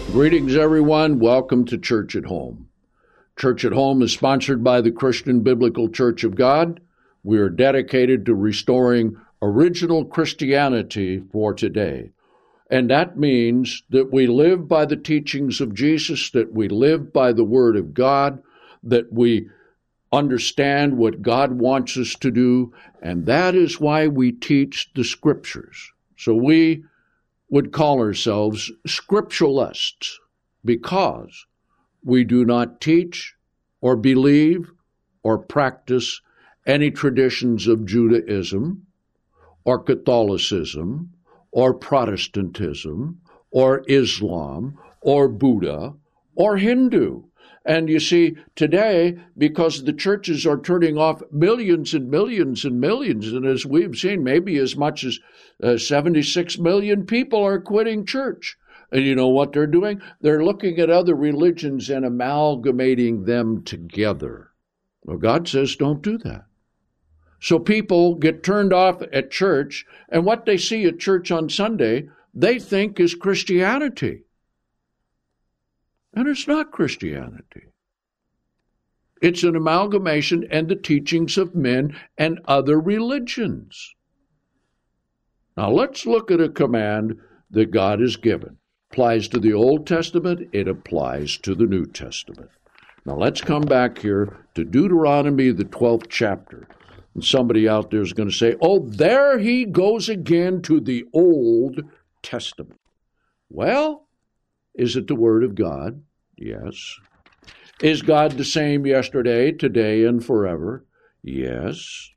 Greetings, everyone. Welcome to Church at Home. Church at Home is sponsored by the Christian Biblical Church of God. We are dedicated to restoring original Christianity for today. And that means that we live by the teachings of Jesus, that we live by the Word of God, that we understand what God wants us to do, and that is why we teach the Scriptures. So we would call ourselves scripturalists because we do not teach or believe or practice any traditions of Judaism or Catholicism or Protestantism or Islam or Buddha or Hindu. And you see, today, because the churches are turning off millions and millions and millions, and as we've seen, maybe as much as 76 million people are quitting church. And you know what they're doing? They're looking at other religions and amalgamating them together. Well, God says don't do that. So people get turned off at church, and what they see at church on Sunday, they think is Christianity. And it's not Christianity. It's an amalgamation and the teachings of men and other religions. Now let's look at a command that God has given. It applies to the Old Testament, it applies to the New Testament. Now let's come back here to Deuteronomy, the 12th chapter. And somebody out there is going to say, oh, there he goes again to the Old Testament. Well, is it the Word of God? Yes. Is God the same yesterday, today, and forever? Yes.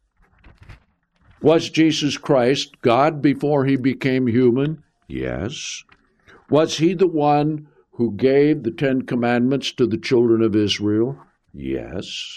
Was Jesus Christ God before he became human? Yes. Was he the one who gave the Ten Commandments to the children of Israel? Yes.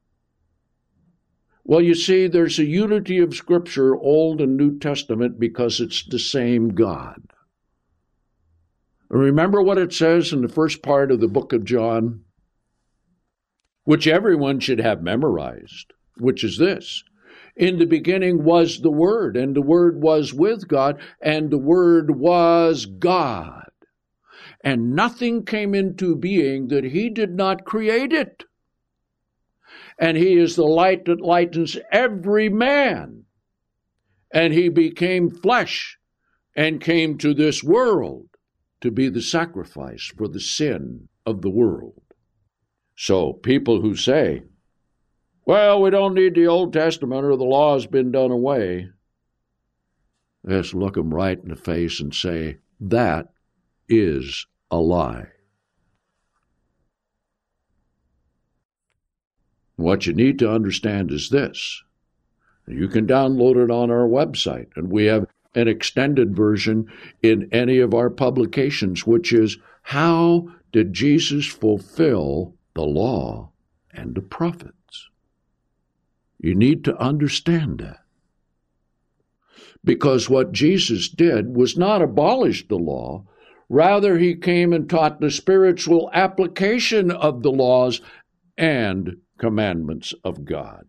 Well, you see, there's a unity of Scripture, Old and New Testament, because it's the same God. Remember what it says in the first part of the book of John, which everyone should have memorized, which is this. In the beginning was the Word, and the Word was with God, and the Word was God. And nothing came into being that he did not create it. And he is the light that lightens every man. And he became flesh and came to this world to be the sacrifice for the sin of the world. So people who say, well, we don't need the Old Testament or the law has been done away, let's look them right in the face and say, that is a lie. What you need to understand is this. You can download it on our website, and we have an extended version in any of our publications, which is how did Jesus fulfill the law and the prophets? You need to understand that. Because what Jesus did was not abolish the law, rather he came and taught the spiritual application of the laws and commandments of God.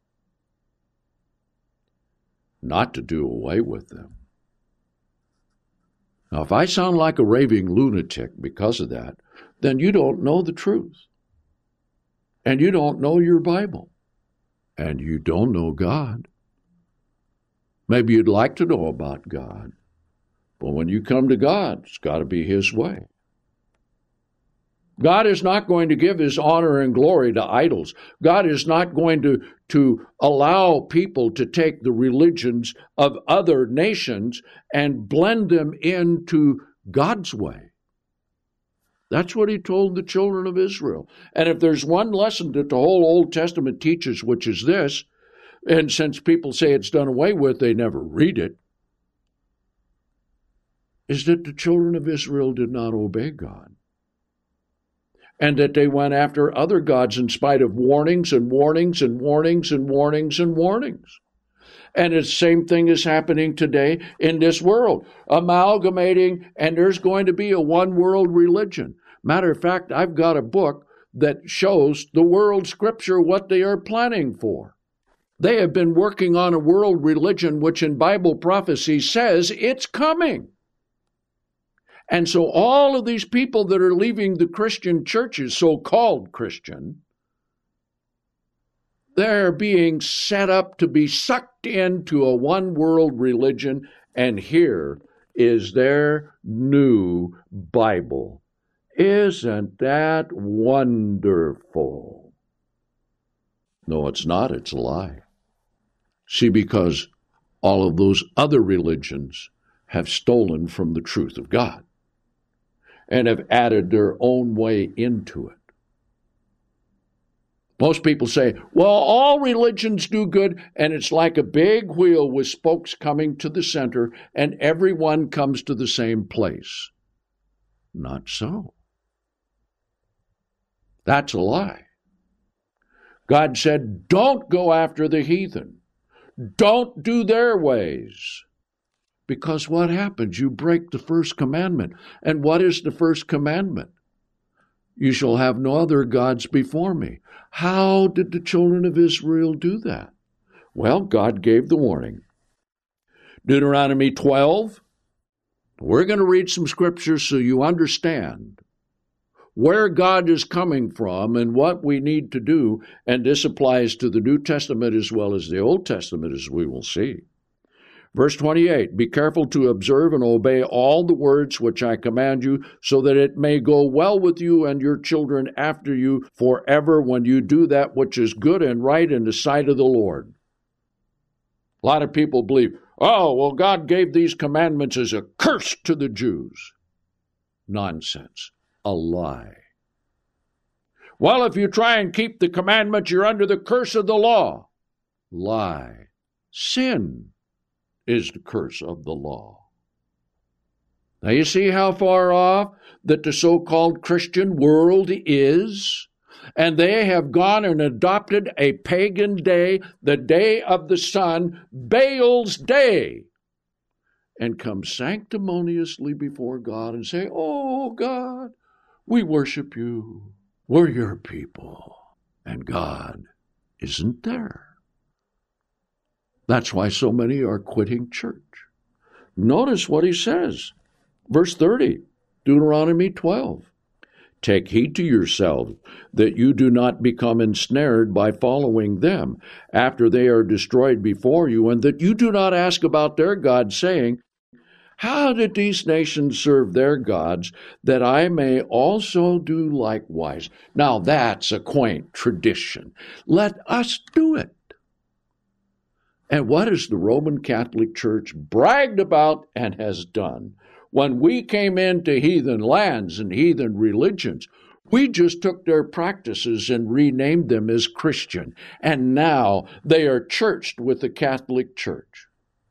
Not to do away with them. Now, if I sound like a raving lunatic because of that, then you don't know the truth. And you don't know your Bible. And you don't know God. Maybe you'd like to know about God. But when you come to God, it's got to be His way. God is not going to give His honor and glory to idols. God is not going to allow people to take the religions of other nations and blend them into God's way. That's what He told the children of Israel. And if there's one lesson that the whole Old Testament teaches, which is this, and since people say it's done away with, they never read it, is that the children of Israel did not obey God. And that they went after other gods in spite of warnings and warnings and warnings and warnings and warnings. And the same thing is happening today in this world, amalgamating, and there's going to be a one-world religion. Matter of fact, I've got a book that shows the world scripture what they are planning for. They have been working on a world religion which in Bible prophecy says it's coming. And so all of these people that are leaving the Christian churches, so-called Christian, they're being set up to be sucked into a one-world religion, and here is their new Bible. Isn't that wonderful? No, it's not. It's a lie. See, because all of those other religions have stolen from the truth of God and have added their own way into it. Most people say, well, all religions do good, and it's like a big wheel with spokes coming to the center, and everyone comes to the same place. Not so. That's a lie. God said, don't go after the heathen. Don't do their ways. Because what happens? You break the first commandment. And what is the first commandment? You shall have no other gods before me. How did the children of Israel do that? Well, God gave the warning. Deuteronomy 12. We're going to read some scriptures so you understand where God is coming from and what we need to do. And this applies to the New Testament as well as the Old Testament, as we will see. Verse 28, be careful to observe and obey all the words which I command you, so that it may go well with you and your children after you forever when you do that which is good and right in the sight of the Lord. A lot of people believe, oh, well, God gave these commandments as a curse to the Jews. Nonsense. A lie. Well, if you try and keep the commandments, you're under the curse of the law. Lie. Sin is the curse of the law. Now you see how far off that the so-called Christian world is? And they have gone and adopted a pagan day, the day of the sun, Baal's day, and come sanctimoniously before God and say, oh God, we worship you. We're your people. And God isn't there. That's why so many are quitting church. Notice what he says. Verse 30, Deuteronomy 12. Take heed to yourselves that you do not become ensnared by following them after they are destroyed before you, and that you do not ask about their gods, saying, how did these nations serve their gods, that I may also do likewise? Now that's a quaint tradition. Let us do it. And what has the Roman Catholic Church bragged about and has done? When we came into heathen lands and heathen religions, we just took their practices and renamed them as Christian. And now they are churched with the Catholic Church.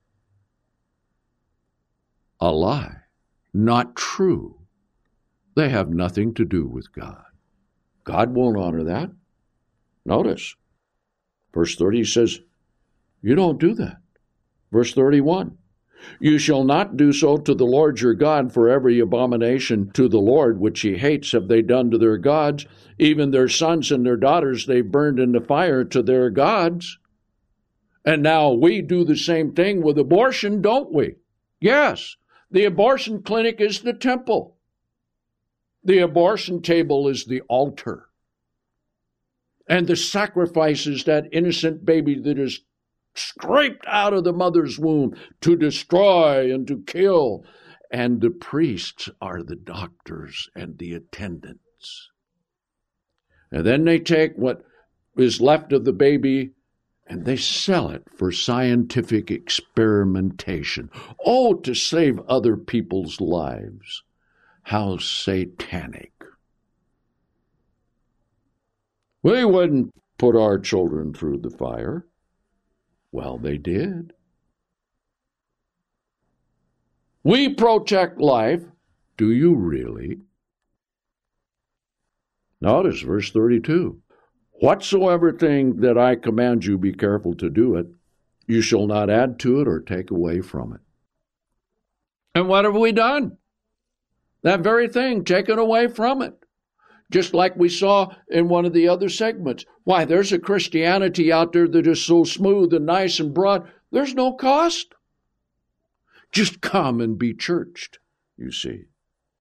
A lie. Not true. They have nothing to do with God. God won't honor that. Notice, verse 30 says, you don't do that. Verse 31, you shall not do so to the Lord your God, for every abomination to the Lord which he hates have they done to their gods. Even their sons and their daughters they burned in the fire to their gods. And now we do the same thing with abortion, don't we? Yes, the abortion clinic is the temple. The abortion table is the altar. And the sacrifice is that innocent baby that is scraped out of the mother's womb to destroy and to kill. And the priests are the doctors and the attendants. And then they take what is left of the baby and they sell it for scientific experimentation. Oh, to save other people's lives. How satanic. We wouldn't put our children through the fire. Well, they did. We protect life. Do you really? Notice verse 32. Whatsoever thing that I command you, be careful to do it. You shall not add to it or take away from it. And what have we done? That very thing, taken away from it. Just like we saw in one of the other segments. Why, there's a Christianity out there that is so smooth and nice and broad, there's no cost. Just come and be churched, you see.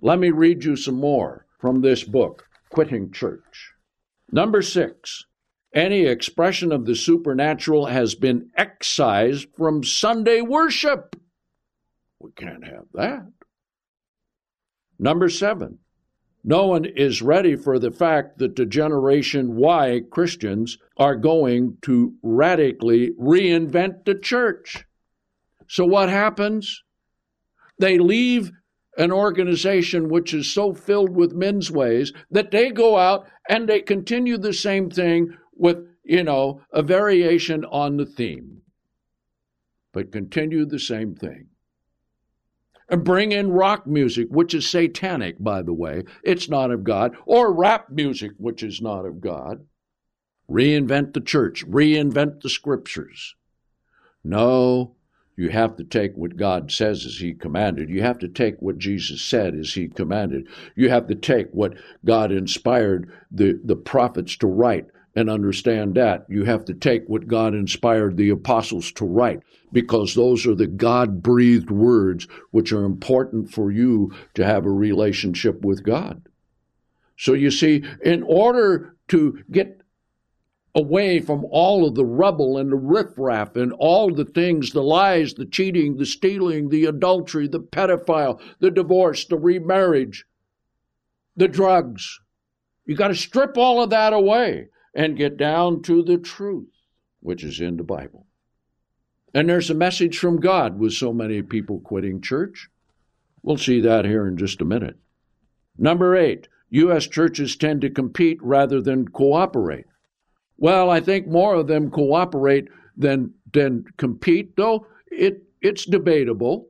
Let me read you some more from this book, Quitting Church. Number 6, any expression of the supernatural has been excised from Sunday worship. We can't have that. Number 7, no one is ready for the fact that the Generation Y Christians are going to radically reinvent the church. So what happens? They leave an organization which is so filled with men's ways that they go out and they continue the same thing with, a variation on the theme, but continue the same thing. And bring in rock music, which is satanic, by the way. It's not of God. Or rap music, which is not of God. Reinvent the church. Reinvent the scriptures. No, you have to take what God says as he commanded. You have to take what Jesus said as he commanded. You have to take what God inspired the prophets to write and understand that. You have to take what God inspired the apostles to write, because those are the God-breathed words which are important for you to have a relationship with God. So you see, in order to get away from all of the rubble and the riffraff and all the things, the lies, the cheating, the stealing, the adultery, the pedophile, the divorce, the remarriage, the drugs, you got to strip all of that away and get down to the truth, which is in the Bible. And there's a message from God with so many people quitting church. We'll see that here in just a minute. Number 8, U.S. churches tend to compete rather than cooperate. Well, I think more of them cooperate than compete, though it's debatable.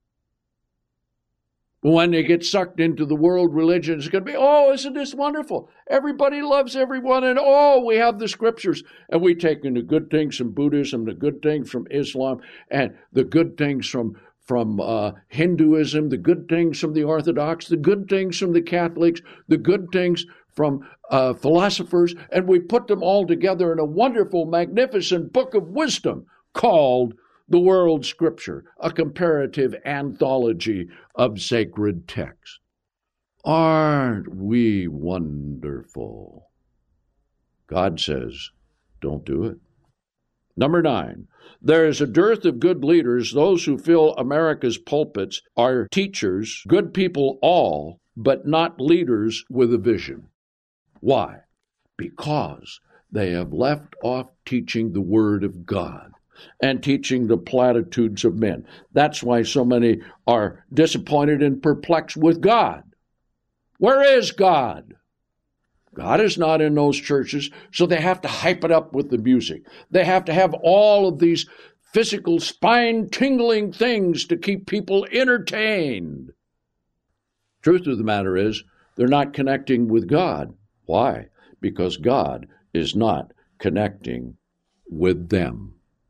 When they get sucked into the world religion, it's going to be, oh, isn't this wonderful? Everybody loves everyone, and we have the scriptures. And we take in the good things from Buddhism, the good things from Islam, and the good things from Hinduism, the good things from the Orthodox, the good things from the Catholics, the good things from philosophers, and we put them all together in a wonderful, magnificent book of wisdom called the World Scripture, a comparative anthology of sacred texts. Aren't we wonderful? God says, don't do it. Number 9, there is a dearth of good leaders. Those who fill America's pulpits are teachers, good people all, but not leaders with a vision. Why? Because they have left off teaching the Word of God and teaching the platitudes of men. That's why so many are disappointed and perplexed with God. Where is God? God is not in those churches, so they have to hype it up with the music. They have to have all of these physical, spine-tingling things to keep people entertained. Truth of the matter is, they're not connecting with God. Why? Because God is not connecting with them.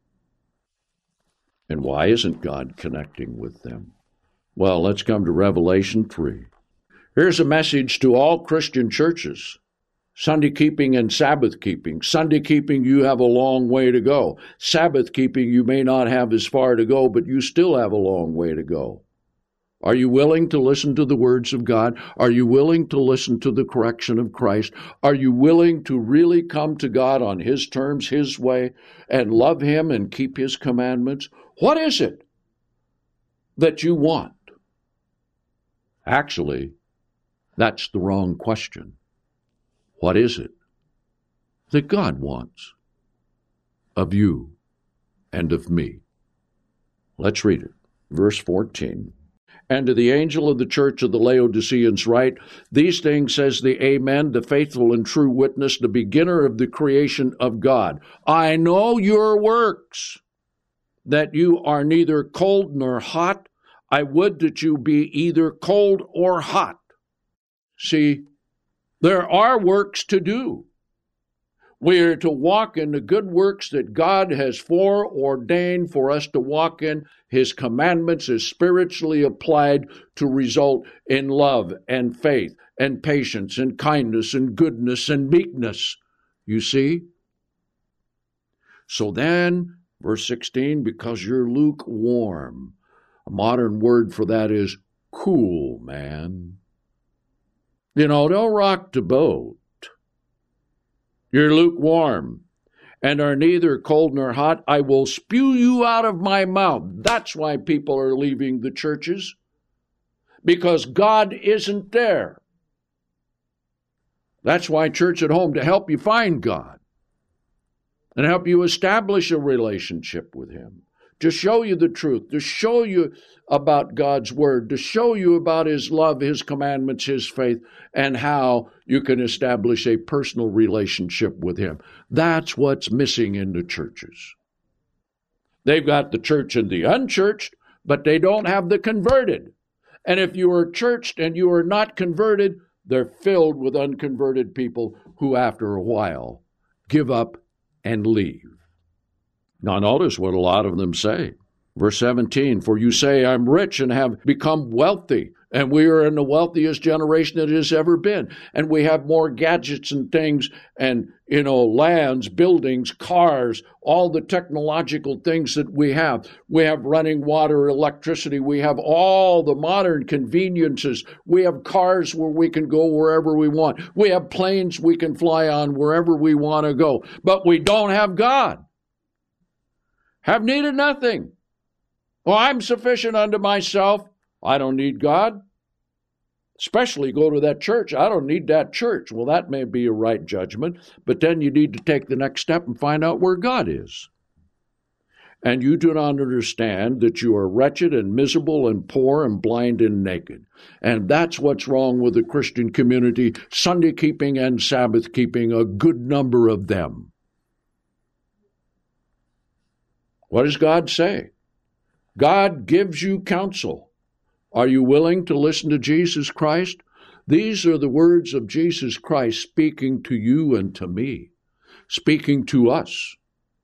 And why isn't God connecting with them? Well, let's come to Revelation 3. Here's a message to all Christian churches. Sunday keeping and Sabbath keeping. Sunday keeping, you have a long way to go. Sabbath keeping, you may not have as far to go, but you still have a long way to go. Are you willing to listen to the words of God? Are you willing to listen to the correction of Christ? Are you willing to really come to God on His terms, His way, and love Him and keep His commandments? What is it that you want? Actually, that's the wrong question. What is it that God wants of you and of me? Let's read it. Verse 14. And to the angel of the church of the Laodiceans write, these things says the Amen, the faithful and true witness, the beginner of the creation of God. I know your works, that you are neither cold nor hot. I would that you be either cold or hot. See, there are works to do. We are to walk in the good works that God has foreordained for us to walk in. His commandments is spiritually applied to result in love and faith and patience and kindness and goodness and meekness. You see? So then, verse 16, because you're lukewarm. A modern word for that is cool, man. Don't rock the boat. You're lukewarm and are neither cold nor hot. I will spew you out of my mouth. That's why people are leaving the churches, because God isn't there. That's why Church at Home, to help you find God and help you establish a relationship with Him, to show you the truth, to show you about God's Word, to show you about His love, His commandments, His faith, and how you can establish a personal relationship with Him. That's what's missing in the churches. They've got the church and the unchurched, but they don't have the converted. And if you are churched and you are not converted, they're filled with unconverted people who, after a while, give up and leave. Now, notice what a lot of them say. Verse 17, for you say, I'm rich and have become wealthy, and we are in the wealthiest generation it has ever been. And we have more gadgets and things and, lands, buildings, cars, all the technological things that we have. We have running water, electricity. We have all the modern conveniences. We have cars where we can go wherever we want. We have planes we can fly on wherever we want to go. But we don't have God. Have needed nothing. Well, I'm sufficient unto myself. I don't need God. Especially go to that church. I don't need that church. Well, that may be a right judgment, but then you need to take the next step and find out where God is. And you do not understand that you are wretched and miserable and poor and blind and naked. And that's what's wrong with the Christian community, Sunday keeping and Sabbath keeping, a good number of them. What does God say? God gives you counsel. Are you willing to listen to Jesus Christ? These are the words of Jesus Christ speaking to you and to me, speaking to us,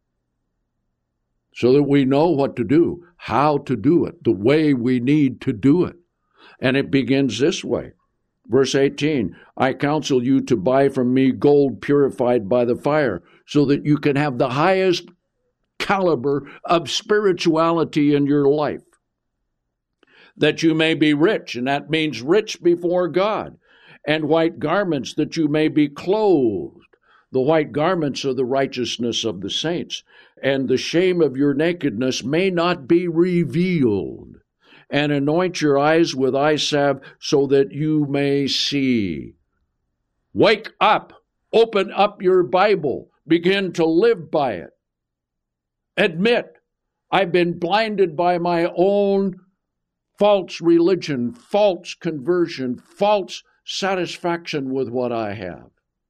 so that we know what to do, how to do it, the way we need to do it. And it begins this way. Verse 18, I counsel you to buy from me gold purified by the fire, so that you can have the highest caliber of spirituality in your life, that you may be rich, and that means rich before God, and white garments, that you may be clothed. The white garments are the righteousness of the saints, and the shame of your nakedness may not be revealed. And anoint your eyes with eye salve, so that you may see. Wake up, open up your Bible, begin to live by it. Admit, I've been blinded by my own false religion, false conversion, false satisfaction with what I have.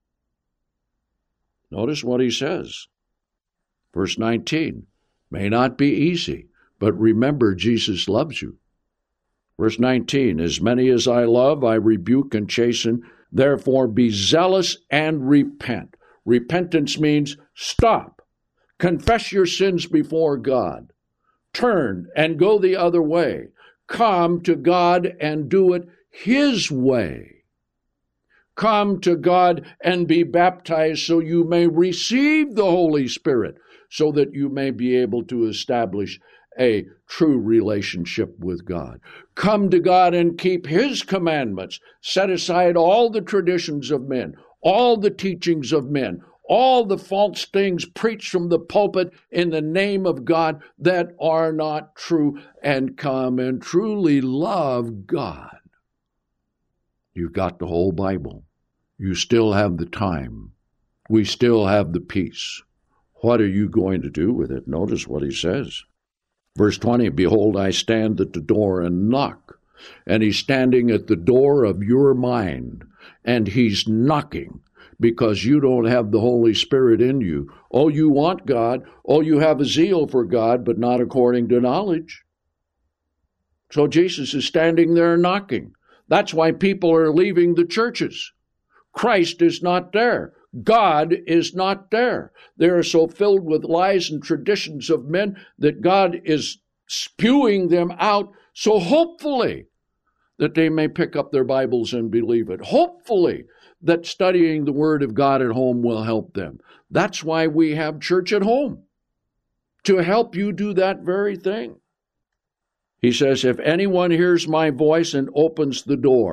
Notice what he says. Verse 19, may not be easy, but remember Jesus loves you. Verse 19, as many as I love, I rebuke and chasten. Therefore be zealous and repent. Repentance means stop. Confess your sins before God. Turn and go the other way. Come to God and do it His way. Come to God and be baptized so you may receive the Holy Spirit, so that you may be able to establish a true relationship with God. Come to God and keep His commandments. Set aside all the traditions of men, all the teachings of men, all the false things preached from the pulpit in the name of God that are not true, and come and truly love God. You've got the whole Bible. You still have the time. We still have the peace. What are you going to do with it? Notice what he says. Verse 20, behold, I stand at the door and knock. And he's standing at the door of your mind, and he's knocking. Because you don't have the Holy Spirit in you. Oh, you want God. Oh, you have a zeal for God, but not according to knowledge. So Jesus is standing there knocking. That's why people are leaving the churches. Christ is not there. God is not there. They are so filled with lies and traditions of men that God is spewing them out, so hopefully that they may pick up their Bibles and believe it. Hopefully that studying the Word of God at home will help them. That's why we have Church at Home, to help you do that very thing. He says, if anyone hears my voice and opens the door,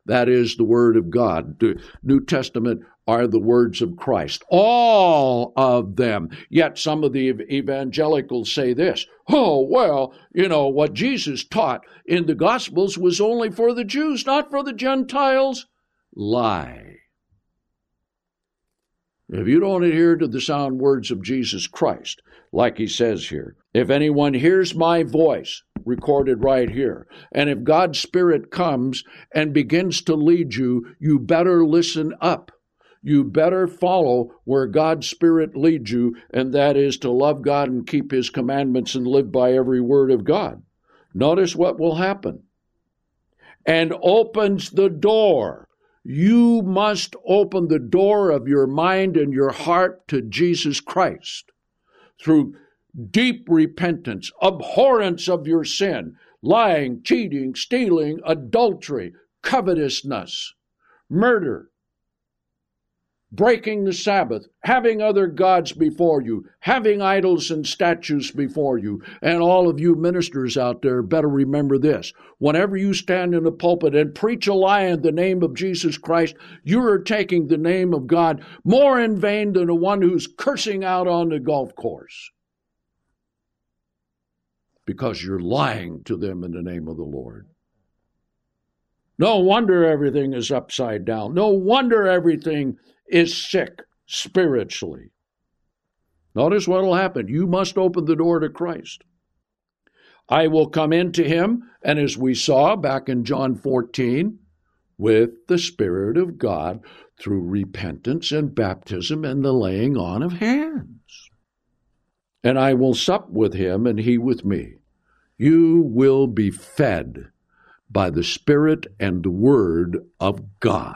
That is the Word of God. The New Testament are the words of Christ. All of them. Yet some of the evangelicals say this, oh, well, what Jesus taught in the Gospels was only for the Jews, not for the Gentiles. Lie. If you don't adhere to the sound words of Jesus Christ, like he says here, if anyone hears my voice, recorded right here, and if God's Spirit comes and begins to lead you, you better listen up. You better follow where God's Spirit leads you, and that is to love God and keep His commandments and live by every word of God. Notice what will happen. And opens the door. You must open the door of your mind and your heart to Jesus Christ through deep repentance, abhorrence of your sin, lying, cheating, stealing, adultery, covetousness, murder, breaking the Sabbath, having other gods before you, having idols and statues before you. And all of you ministers out there better remember this. Whenever you stand in the pulpit and preach a lie in the name of Jesus Christ, you are taking the name of God more in vain than the one who's cursing out on the golf course. Because you're lying to them in the name of the Lord. No wonder everything is upside down. No wonder everything is sick spiritually. Notice what will happen. You must open the door to Christ. I will come into him, and as we saw back in John 14, with the Spirit of God through repentance and baptism and the laying on of hands. And I will sup with him, and he with me. You will be fed by the Spirit and the Word of God.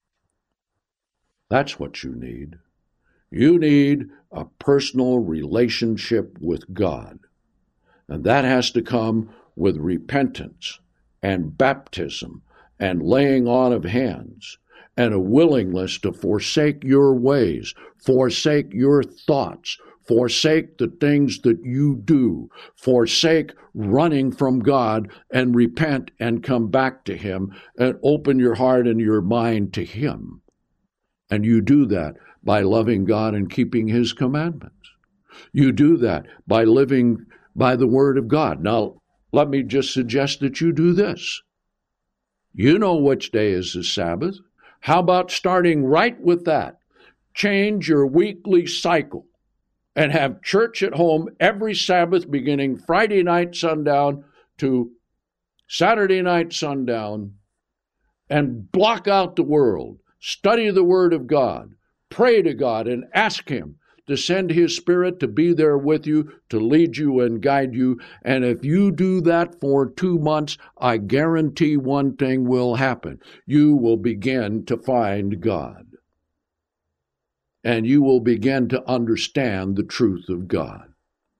That's what you need. You need a personal relationship with God. And that has to come with repentance and baptism and laying on of hands and a willingness to forsake your ways, forsake your thoughts, forsake the things that you do, forsake running from God and repent and come back to him and open your heart and your mind to him. And you do that by loving God and keeping his commandments. You do that by living by the word of God. Now, let me just suggest that you do this. You know which day is the Sabbath. How about starting right with that? Change your weekly cycle and have church at home every Sabbath beginning Friday night sundown to Saturday night sundown, and block out the world. Study the Word of God. Pray to God and ask him to send his Spirit to be there with you, to lead you and guide you. And if you do that for 2 months, I guarantee one thing will happen. You will begin to find God. And you will begin to understand the truth of God.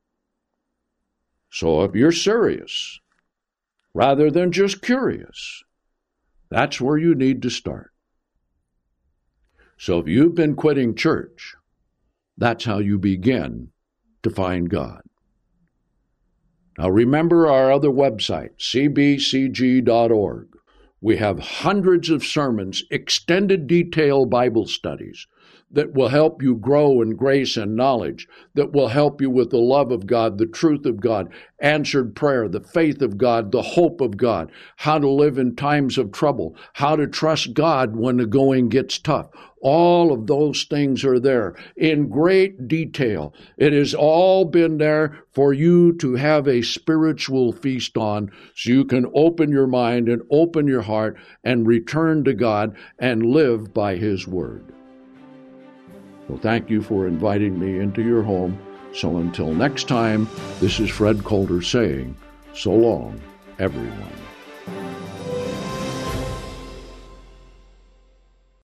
So if you're serious, rather than just curious, that's where you need to start. So if you've been quitting church, that's how you begin to find God. Now remember our other website, cbcg.org. We have hundreds of sermons, extended detail Bible studies that will help you grow in grace and knowledge, that will help you with the love of God, the truth of God, answered prayer, the faith of God, the hope of God, how to live in times of trouble, how to trust God when the going gets tough. All of those things are there in great detail. It has all been there for you to have a spiritual feast on, so you can open your mind and open your heart and return to God and live by his word. Well, thank you for inviting me into your home. So until next time, this is Fred Coulter saying, so long, everyone.